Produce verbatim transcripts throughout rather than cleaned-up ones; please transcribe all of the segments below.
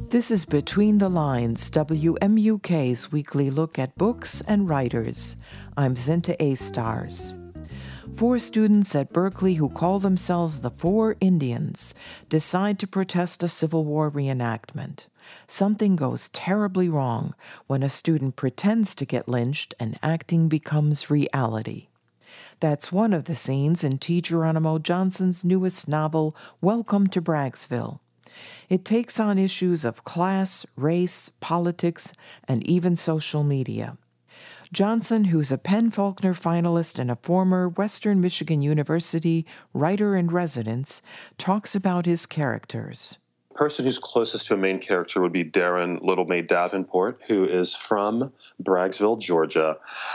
This is Between the Lines, W M U K's weekly look at books and writers. I'm Zinta A. Stars. Four students at Berkeley who call themselves the Four Indians decide to protest a Civil War reenactment. Something goes terribly wrong when a student pretends to get lynched and acting becomes reality. That's one of the scenes in T. Geronimo Johnson's newest novel, Welcome to Braggsville. It takes on issues of class, race, politics, and even social media. Johnson, who's a PEN/Faulkner finalist and a former Western Michigan University writer-in-residence, talks about his characters. The person who's closest to a main character would be Darren Little May Davenport, who is from Braggsville, Georgia.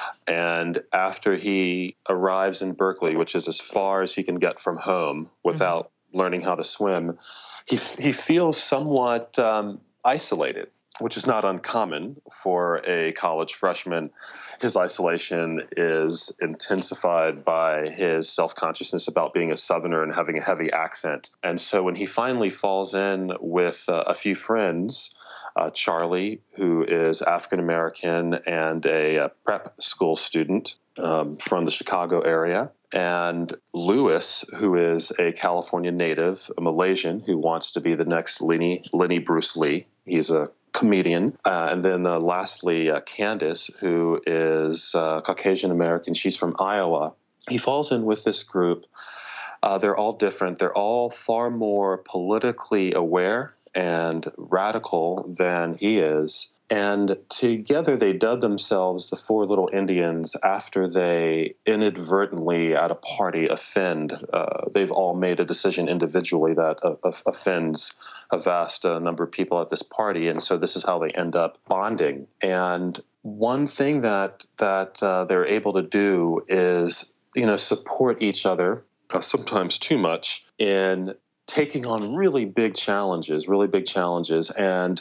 And after he arrives in Berkeley, which is as far as he can get from home without mm-hmm. learning how to swim, he he feels somewhat um, isolated, which is not uncommon for a college freshman. His isolation is intensified by his self-consciousness about being a Southerner and having a heavy accent. And so when he finally falls in with uh, a few friends, uh, Charlie, who is African-American and a, a prep school student um, from the Chicago area, and Lewis, who is a California native, a Malaysian, who wants to be the next Lenny, Lenny Bruce Lee. He's a comedian. Uh, and then uh, lastly, uh, Candace, who is uh, Caucasian American. She's from Iowa. He falls in with this group. Uh, they're all different. They're all far more politically aware and radical than he is. And together they dub themselves the Four Little Indians after they inadvertently at a party offend. Uh, they've all made a decision individually that uh, offends a vast uh, number of people at this party. And so this is how they end up bonding. And one thing that that uh, they're able to do is, you know, support each other, uh, sometimes too much, in taking on really big challenges, really big challenges. And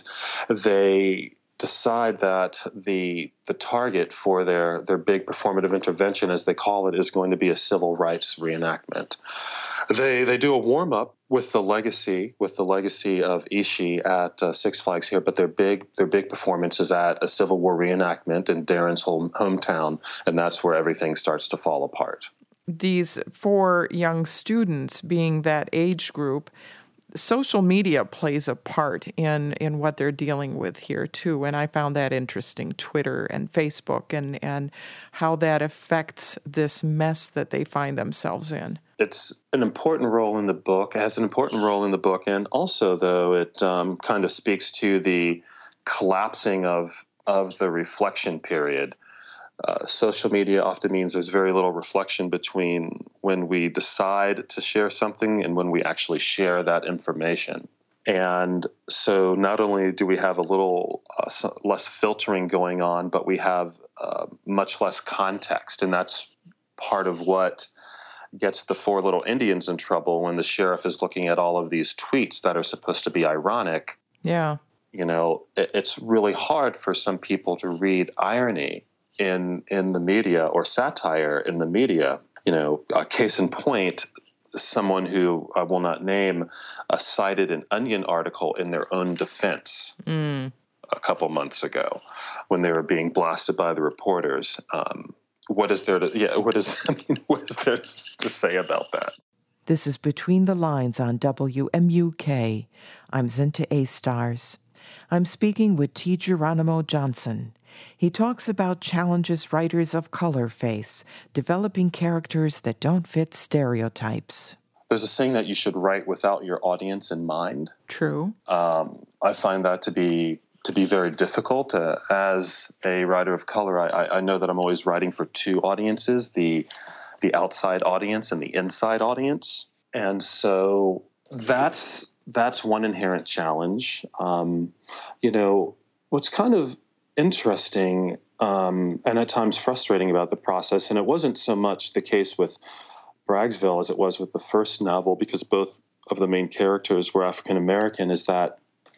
they decide that the the target for their, their big performative intervention, as they call it, is going to be a civil rights reenactment. They they do a warm-up with the legacy with the legacy of Ishi at uh, Six Flags here, but their big their big performance is at a Civil War reenactment in Darren's home, hometown, and that's where everything starts to fall apart. These four young students being that age group, social media plays a part in, in what they're dealing with here, too. And I found that interesting, Twitter and Facebook, and, and how that affects this mess that they find themselves in. It's an important role in the book. It has an important role in the book. And also, though, it um, kind of speaks to the collapsing of, of the reflection period. Uh, social media often means there's very little reflection between when we decide to share something and when we actually share that information. And so not only do we have a little uh, less filtering going on, but we have uh, much less context. And that's part of what gets the Four Little Indians in trouble when the sheriff is looking at all of these tweets that are supposed to be ironic. Yeah. You know, it, it's really hard for some people to read irony in in the media or satire in the media. You know, uh, case in point, someone who I will not name uh, cited an Onion article in their own defense mm. a couple months ago when they were being blasted by the reporters. Um, what is there to yeah? What is I mean? What is there to say about that? This is Between the Lines on W M U K. I'm Zinta A. Stars. I'm speaking with T. Geronimo Johnson. He talks about challenges writers of color face, developing characters that don't fit stereotypes. There's a saying that you should write without your audience in mind. True. Um, I find that to be to be very difficult. Uh, as a writer of color, I, I know that I'm always writing for two audiences, the the outside audience and the inside audience. And so that's that's one inherent challenge. Um, you know, what's kind of interesting um, and at times frustrating about the process, and it wasn't so much the case with Braggsville as it was with the first novel, because both of the main characters were African American, is that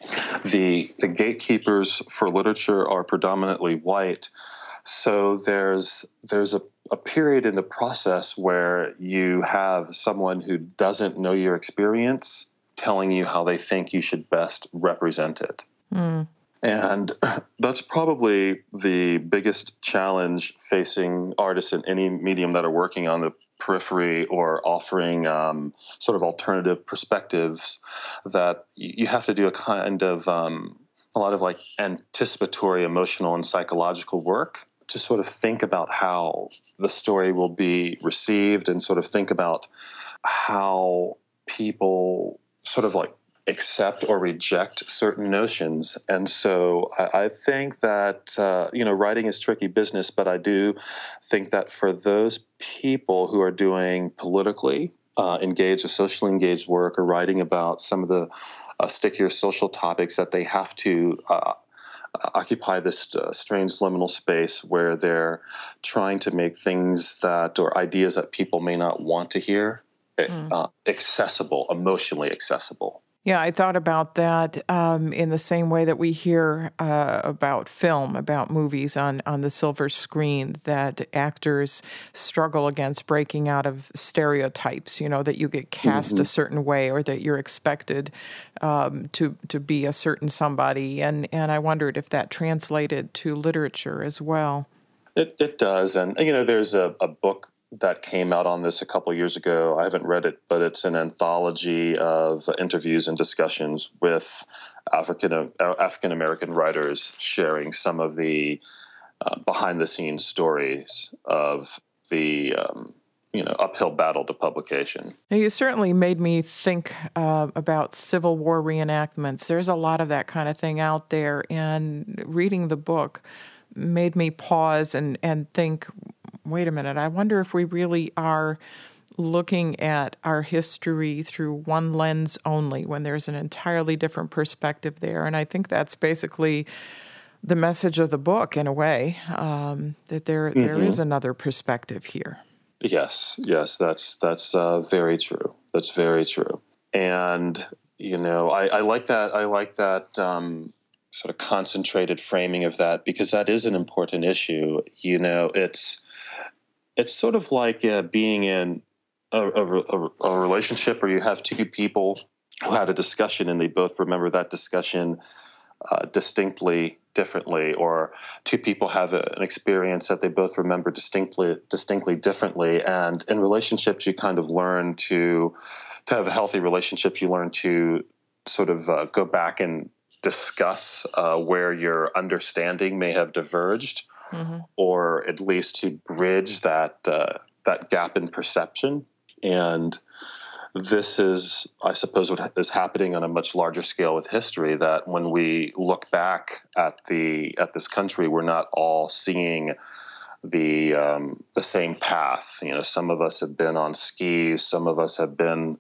the the gatekeepers for literature are predominantly white. So there's there's a, a period in the process where you have someone who doesn't know your experience telling you how they think you should best represent it. Mm. And that's probably the biggest challenge facing artists in any medium that are working on the periphery or offering um, sort of alternative perspectives, that you have to do a kind of um, a lot of like anticipatory emotional and psychological work to sort of think about how the story will be received and sort of think about how people sort of like accept or reject certain notions. And so I, I think that, uh, you know, writing is tricky business, but I do think that for those people who are doing politically uh, engaged or socially engaged work, or writing about some of the uh, stickier social topics, that they have to uh, occupy this uh, strange liminal space where they're trying to make things that, or ideas that people may not want to hear, mm. uh, accessible, emotionally accessible. Yeah, I thought about that um, in the same way that we hear uh, about film, about movies on, on the silver screen, that actors struggle against breaking out of stereotypes, you know, that you get cast mm-hmm. a certain way, or that you're expected um, to to be a certain somebody. And, and I wondered if that translated to literature as well. It, it does. And, you know, there's a, a book that came out on this a couple of years ago. I haven't read it, but it's an anthology of interviews and discussions with African uh, African American writers, sharing some of the uh, behind the scenes stories of the um, you know uphill battle to publication. Now, you certainly made me think uh, about Civil War reenactments. There's a lot of that kind of thing out there, and reading the book made me pause and, and think, wait a minute, I wonder if we really are looking at our history through one lens only, when there's an entirely different perspective there. And I think that's basically the message of the book, in a way, um, that there mm-hmm. there is another perspective here. Yes, yes, that's that's uh, very true. That's very true. And, you know, I, I like that. I like that um, sort of concentrated framing of that, because that is an important issue. You know, it's it's sort of like uh, being in a, a, a relationship where you have two people who had a discussion and they both remember that discussion uh, distinctly differently, or two people have a, an experience that they both remember distinctly distinctly differently. And in relationships, you kind of learn to to have a healthy relationships. You learn to sort of uh, go back and discuss uh, where your understanding may have diverged, mm-hmm. or at least to bridge that uh, that gap in perception. And this is, I suppose, what is happening on a much larger scale with history, that when we look back at the at this country, we're not all seeing the um, the same path. You know, some of us have been on skis, some of us have been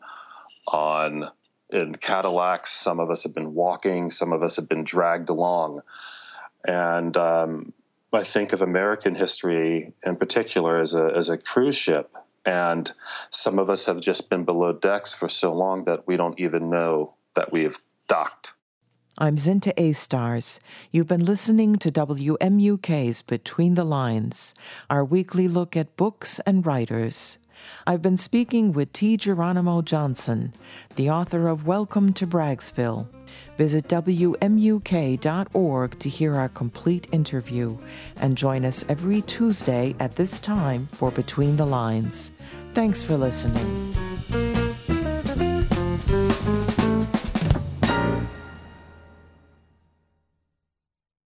on in Cadillacs, some of us have been walking, some of us have been dragged along. And um, I think of American history in particular as a as a cruise ship. And some of us have just been below decks for so long that we don't even know that we have docked. I'm Zinta A-Stars. You've been listening to W M U K's Between the Lines, our weekly look at books and writers. I've been speaking with T. Geronimo Johnson, the author of Welcome to Braggsville. Visit W M U K dot org to hear our complete interview, and join us every Tuesday at this time for Between the Lines. Thanks for listening.